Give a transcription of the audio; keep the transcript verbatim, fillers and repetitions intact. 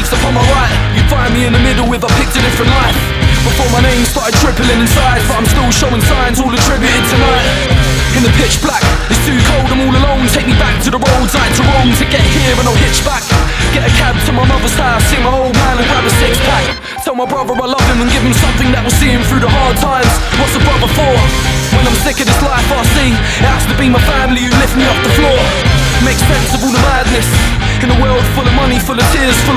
streets upon my right. You'd find me in the middle if I picked a different life. Before my name started dribbling inside, but I'm still showing signs all attributed tonight. In the pitch black, it's too cold, I'm all alone. Take me back to the roads I had to roam to get here and I'll hitch back. Get a cab to my mother's house, see my old man and grab a six pack. Tell my brother I love him and give him something that will see him through the hard times. What's a brother for? When I'm sick of this life I see, it has to be my family who lift me off the floor. Make sense of all the madness in a world full of money, full of tears, full